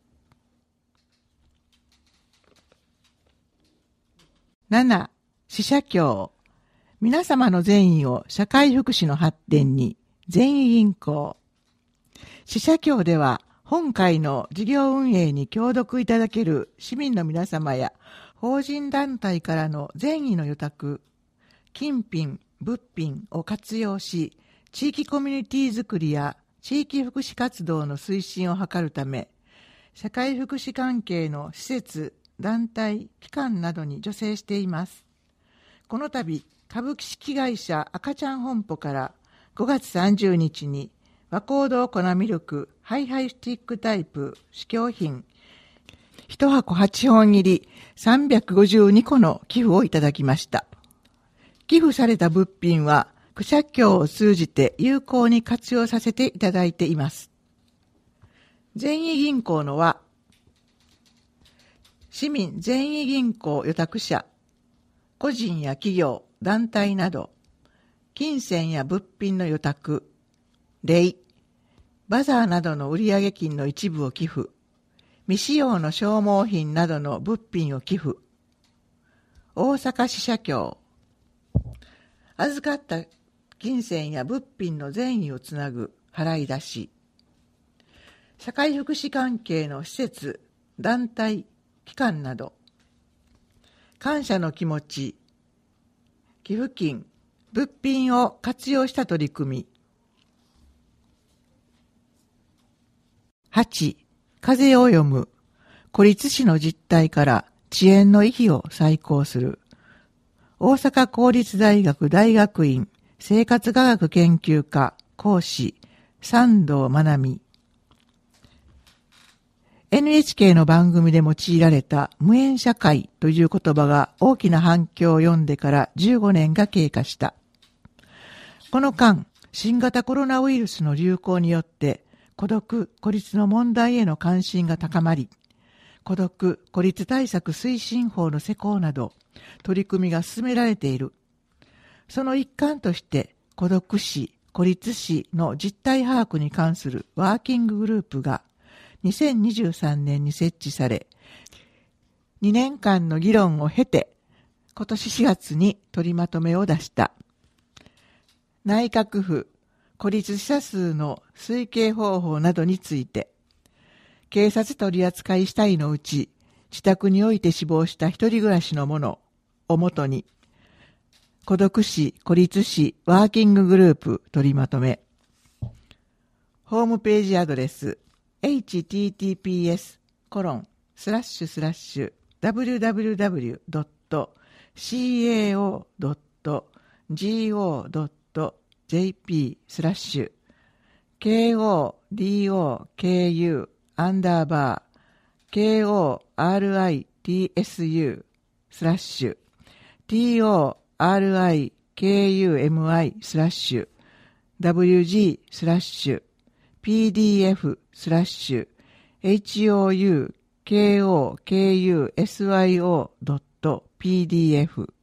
なな、支社協。皆様の善意を社会福祉の発展に、善意銀行。支社協では、本会の事業運営に協力いただける市民の皆様や、法人団体からの善意の予託、金品、物品を活用し、地域コミュニティづくりや地域福祉活動の推進を図るため、社会福祉関係の施設、団体、機関などに助成しています。この度、株式会社赤ちゃん本舗からごがつさんじゅうにちに和光堂粉ミルクハイハイスティックタイプ試供品いちはこはちほん入りさんびゃくごじゅうにこの寄付をいただきました。寄付された物品は区社協を通じて有効に活用させていただいています。善意銀行のは市民善意銀行予託者、個人や企業、団体など、金銭や物品の予託、礼、バザーなどの売上金の一部を寄付、未使用の消耗品などの物品を寄付、大阪支社協、預かった金銭や物品の善意をつなぐ払い出し、社会福祉関係の施設、団体、機関など、感謝の気持ち、寄付金、物品を活用した取り組み。はち. 風を読む。孤立死の実態から遅延の意義を再考する。大阪公立大学大学院生活科学研究科講師三藤真美。エヌエイチケー の番組で用いられた無縁社会という言葉が大きな反響を呼んでからじゅうごねんが経過した。この間、新型コロナウイルスの流行によって孤独・孤立の問題への関心が高まり、孤独・孤立対策推進法の施行など取り組みが進められている。その一環として孤独死・孤立死の実態把握に関するワーキンググループがにせんにじゅうさんねんに設置され、にねんかんの議論を経て、今年しがつに取りまとめを出した。内閣府孤立死者数の推計方法などについて、警察取扱死体のうち、自宅において死亡した一人暮らしの者をもとに、孤独死・孤立死ワーキンググループ取りまとめ。ホームページアドレス、エイチティーティーピーエスコロンスラッシュスラッシュダブリューダブリューダブリュードットシーエーオードットジーオードットジェーピースラッシュ ケーオーディーオーケーユー アンダーバー ケーオーアールアイティーエスユー スラッシュ ティーオーアールアイケーユーエムアイ スラッシュ ダブリュージー スラッシュ ピーディーエフ スラッシュ エイチオーユーケーオーケーユーエスワイオー ドット ピーディーエフ。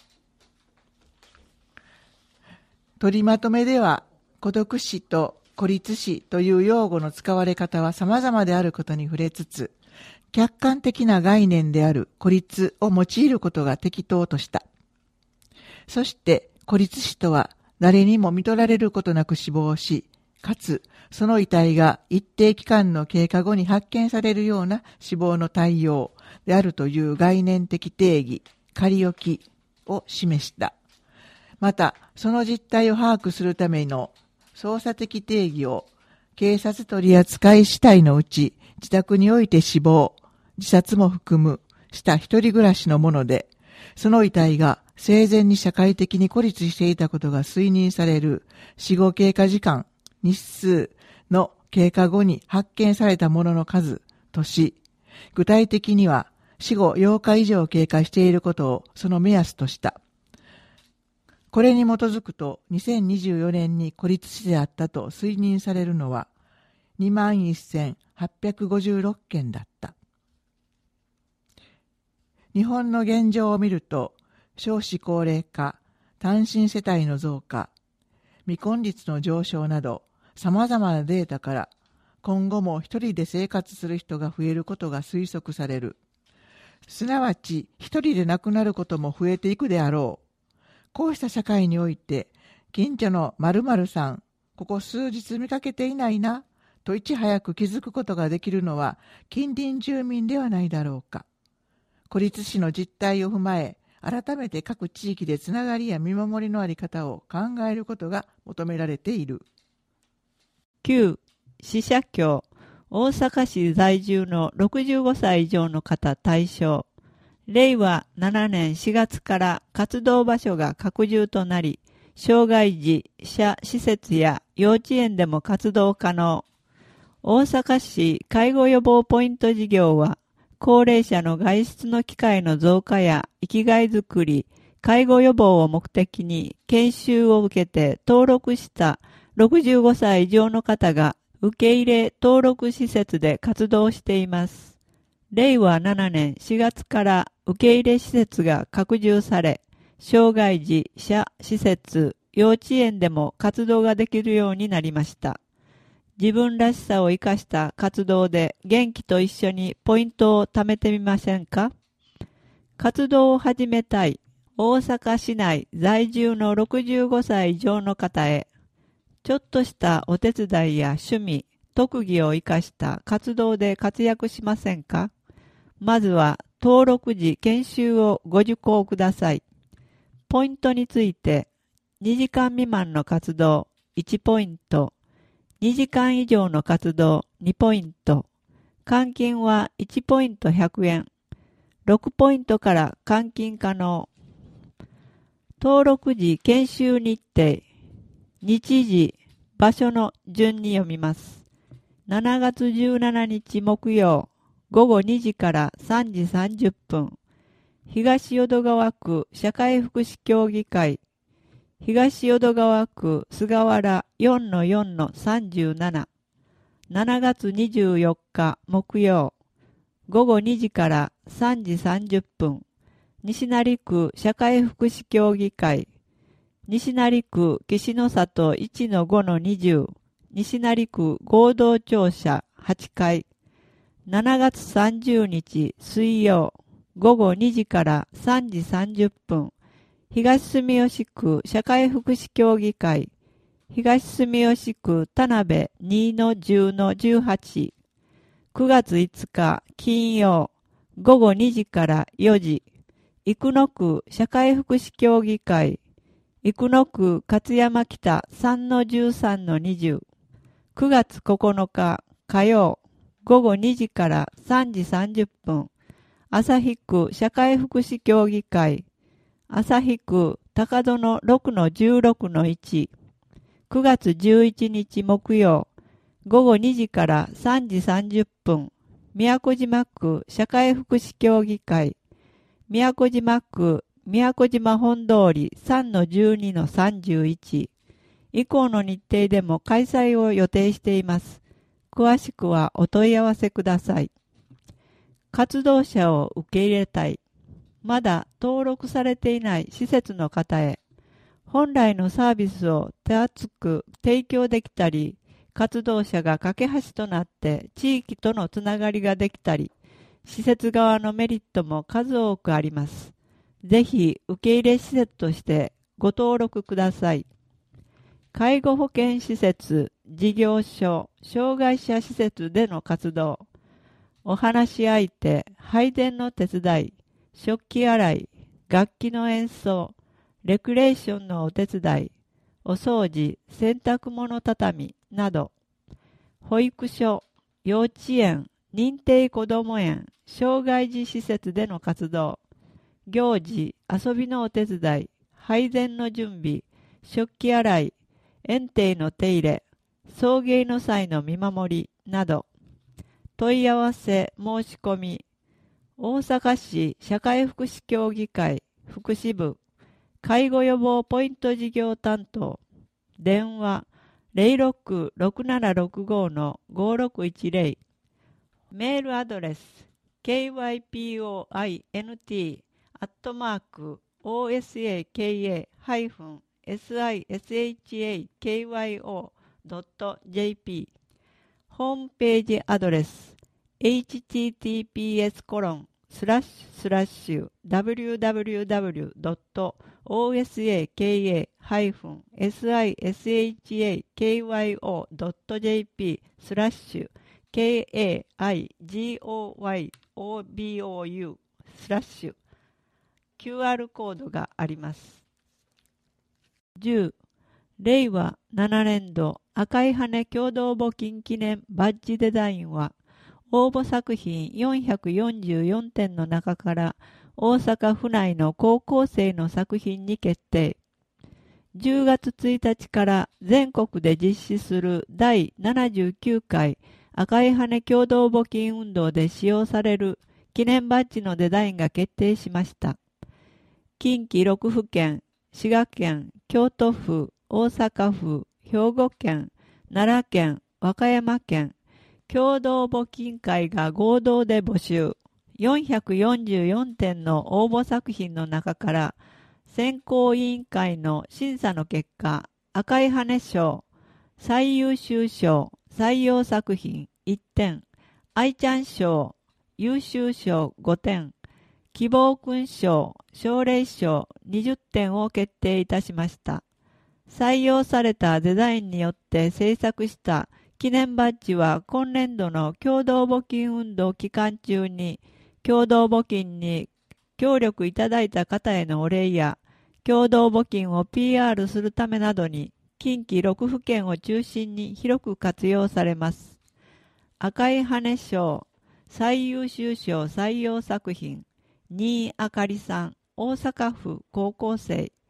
取りまとめでは、孤独死と孤立死という用語の使われ方は様々であることに触れつつ、客観的な概念である孤立を用いることが適当とした。そして、孤立死とは誰にも見取られることなく死亡し、かつ、その遺体が一定期間の経過後に発見されるような死亡の対応であるという概念的定義、仮置きを示した。また、その実態を把握するための操作的定義を、警察取扱死体のうち、自宅において死亡、自殺も含むした一人暮らしのもので、その遺体が生前に社会的に孤立していたことが推認される死後経過時間、日数の経過後に発見されたものの数とし、具体的には死後ようか以上経過していることをその目安とした。これに基づくとにせんにじゅうよねんに孤立死であったと推認されるのは にまんせんはっぴゃくごじゅうろっけんだった。日本の現状を見ると、少子高齢化、単身世帯の増加、未婚率の上昇など様々なデータから今後も一人で生活する人が増えることが推測される。すなわち一人で亡くなることも増えていくであろう。こうした社会において近所の〇〇さん、ここ数日見かけていないなといち早く気づくことができるのは近隣住民ではないだろうか。孤立死の実態を踏まえ、改めて各地域でつながりや見守りのあり方を考えることが求められている。 きゅう. 死者協、大阪市在住のろくじゅうごさい以上の方対象。れいわななねんしがつから活動場所が拡充となり、障害児者施設や幼稚園でも活動可能。大阪市介護予防ポイント事業は、高齢者の外出の機会の増加や生きがいづくり、介護予防を目的に研修を受けて登録したろくじゅうごさい以上の方が受け入れ登録施設で活動しています。れいわななねんしがつから受け入れ施設が拡充され、障害児者施設、幼稚園でも活動ができるようになりました。自分らしさを生かした活動で元気と一緒にポイントを貯めてみませんか？活動を始めたい大阪市内在住のろくじゅうごさい以上の方へ、ちょっとしたお手伝いや趣味、特技を生かした活動で活躍しませんか？まずは登録時研修をご受講ください。ポイントについて、にじかん未満の活動いちポイント、にじかん以上の活動にポイント、換金はいちポイントひゃくえん、ろくポイントから換金可能。 登録時研修日程、日時、場所の順に読みます。しちがつじゅうしちにち木曜、ごごにじからさんじさんじゅっぷん、東淀川区社会福祉協議会、東淀川区菅原 よんのよんのさんじゅうなな、しちがつにじゅうよっか木曜、ごごにじからさんじさんじゅっぷん、西成区社会福祉協議会、西成区岸の里 いちのごのにじゅう、西成区合同庁舎はちかい、しちがつさんじゅうにち水曜、ごごにじからさんじさんじゅっぷん、東住吉区社会福祉協議会、東住吉区田辺 にのじゅうのじゅうはち、くがついつか金曜、ごごにじからよじ、生野区社会福祉協議会、生野区勝山北 さんのじゅうさんのにじゅう、くがつここのか火曜、ごごにじからさんじさんじゅっぷん、旭区社会福祉協議会、旭区高園 ろくのじゅうろくのいち、くがつじゅういちにち木曜、ごごにじからさんじさんじゅっぷん、宮古島区社会福祉協議会、宮古島区宮古島本通り さんのじゅうにのさんじゅういち、以降の日程でも開催を予定しています。詳しくはお問い合わせください。活動者を受け入れたい。まだ登録されていない施設の方へ、本来のサービスを手厚く提供できたり、活動者が架け橋となって地域とのつながりができたり、施設側のメリットも数多くあります。ぜひ受け入れ施設としてご登録ください。介護保険施設、事業所、障害者施設での活動、お話し相手、配電の手伝い、食器洗い、楽器の演奏、レクレーションのお手伝い、お掃除、洗濯物畳みなど、保育所、幼稚園、認定こども園、障害児施設での活動、行事、遊びのお手伝い、配膳の準備、食器洗い、園庭の手入れ、送迎の際の見守りなど、問い合わせ申し込み、大阪市社会福祉協議会福祉部介護予防ポイント事業担当、電話 ゼロろく ろくななろくご のごろくいちゼロ、メールアドレス ケーワイピーオーアイエヌティー アットマーク オーエスエーケーエー エスアイエスエイチエーケーワイオー ドット ジェーピー、ホームページアドレス エイチティーティーピーエスコロンスラッシュスラッシュ ダブリューダブリューダブリュー ドット オーエスエーケーエー エスアイエスエイチエーケーワイオー ドット ジェーピー スラッシュ ケーエーアイジーオーワイオービーオーユー スラッシュ キューアール コードがあります。じゅう、れいわななねんど赤い羽共同募金記念バッジデザインは、応募作品よんひゃくよんじゅうよんてんの中から大阪府内の高校生の作品に決定。じゅうがつついたちから全国で実施するだいななじゅうきゅうかい赤い羽共同募金運動で使用される記念バッジのデザインが決定しました。近畿ろくふけん、滋賀県、京都府、大阪府、兵庫県、奈良県、和歌山県、共同募金会が合同で募集。よんひゃくよんじゅうよんてんの応募作品の中から選考委員会の審査の結果、赤い羽賞、最優秀賞、採用作品いってん、愛ちゃん賞、優秀賞ごてん、希望勲章、奨励賞にじゅってんを決定いたしました。採用されたデザインによって制作した記念バッジは今年度の共同募金運動期間中に共同募金に協力いただいた方へのお礼や共同募金を ピーアール するためなどに近畿ろくふけんを中心に広く活用されます。赤い羽賞、最優秀賞採用作品、新井あかりさん、大阪府高校生、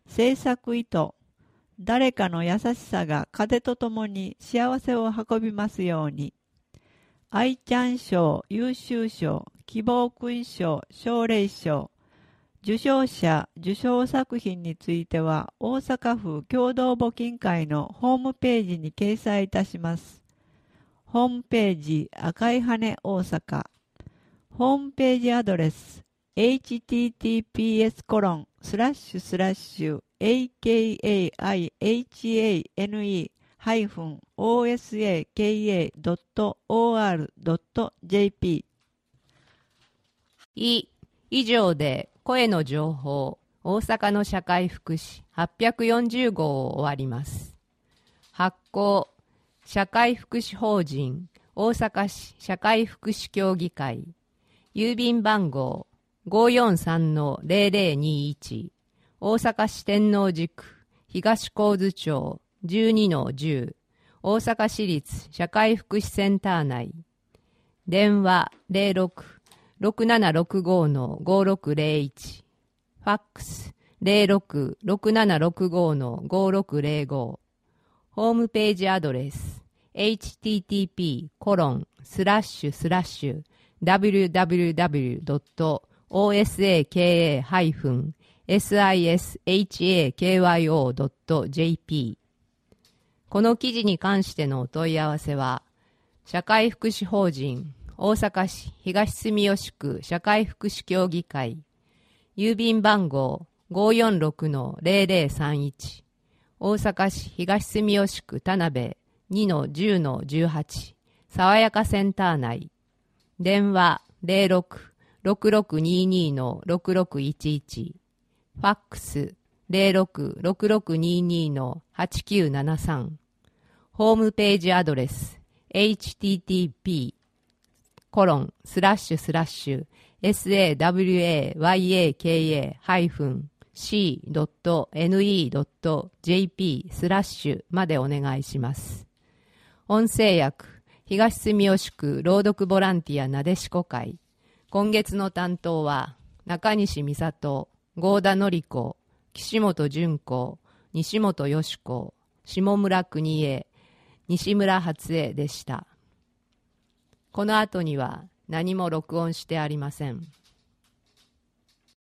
制作意図、誰かの優しさが風とともに幸せを運びますように。愛ちゃん賞、優秀賞、希望勲章、奨励賞、受賞者、受賞作品については大阪府共同募金会のホームページに掲載いたします。ホームページ赤い羽大阪。ホームページアドレス エイチティーティーピーエスコロンスラッシュスラッシュ エーケーエーアイエイチエーエヌイーハイフンオーエスエーケーエードットオーアールドットジェーピー。い、以上で声の情報、大阪の社会福祉はっぴゃくよんじゅう号を終わります。発行、社会福祉法人大阪市社会福祉協議会、郵便番号 ごーよんさんのゼロゼロにいち、大阪市天王寺区東神津町 じゅうにのじゅう、大阪市立社会福祉センター内。電話 ゼロろく ろくななろくごのごろくゼロいち、ファックス ゼロろく ろくななろくごのごろくゼロご、ホームページアドレス エイチティーティーピーコロンスラッシュスラッシュダブリューダブリューダブリュードットオーエスエーケーエーハイフンエスアイエスエイチエーケーワイオードットジェーピー。この記事に関してのお問い合わせは、社会福祉法人大阪市東住吉区社会福祉協議会、郵便番号 ごーよんろくのゼロゼロさんいち、大阪市東住吉区田辺 にのじゅうのじゅうはち、爽やかセンター内。電話 ゼロろく ろくろくににのろくろくいちいち、ファックス ゼロろく ろくろくににのはちきゅうななさん、ホームページアドレス エイチティーティーピーコロンスラッシュスラッシュ エスエーダブリューエーワイエーケーエーハイフンシードットエヌイードットジェーピー スラッシュまでお願いします。音声訳東住吉区朗読ボランティアなでしこ会。今月の担当は中西美里、郷田典子、岸本純子、西本よし子、下村邦江、西村初江でした。この後には何も録音してありません。